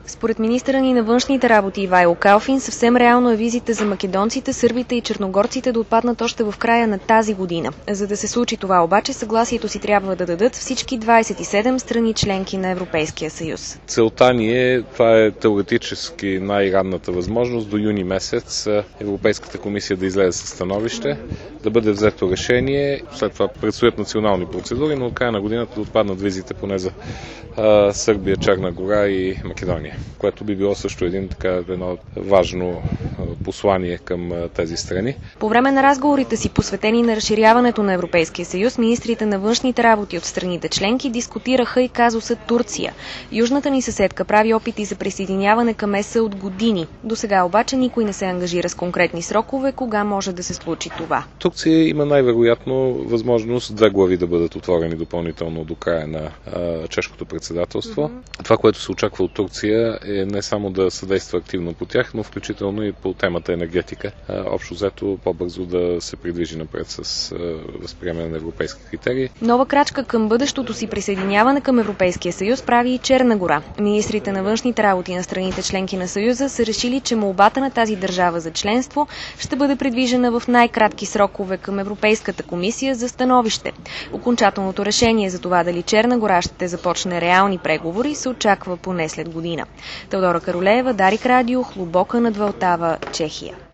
Според министъра ни на външните работи Ивайло Калфин, съвсем реално е визите за македонците, сърбите и черногорците да отпаднат още в края на тази година. За да се случи това обаче, съгласието си трябва да дадат всички 27 страни членки на Европейския съюз. Целта ни е, това е теоретически най-ранната възможност, до юни месец Европейската комисия да излезе със становище, да бъде взето решение. След това предстоят национални процедури, но от края на годината да отпаднат визите поне за Сърбия, Черна гора и Македония, което би било също едно важно послание към тези страни. По време на разговорите си, посветени на разширяването на Европейския съюз, министрите на външните работи от страните членки дискутираха и казуса Турция. Южната ни съседка прави опити за присъединяване към ЕС от години. До сега обаче никой не се ангажира с конкретни срокове, кога може да се случи това. Турция има най-вероятно възможност 2 глави да бъдат отворени допълнително до края на чешкото председателство. Това, което се очаква от Турция, е не само да съдейства активно по тях, но включително и по темата енергетика. Общо взето по-бързо да се придвижи напред с възприемане на европейски критерии. Нова крачка към бъдещото си присъединяване към Европейския съюз прави и Черна гора. Министрите на външните работи на страните членки на Съюза са решили, че молбата на тази държава за членство ще бъде придвижена в най-кратки срокове към Европейската комисия за становище. Окончателното решение за това дали Черна гора ще започне реални преговори се очаква поне след година. Теодора Каролеева, Дарик Радио, Хлубока над Вълтава, Чехия.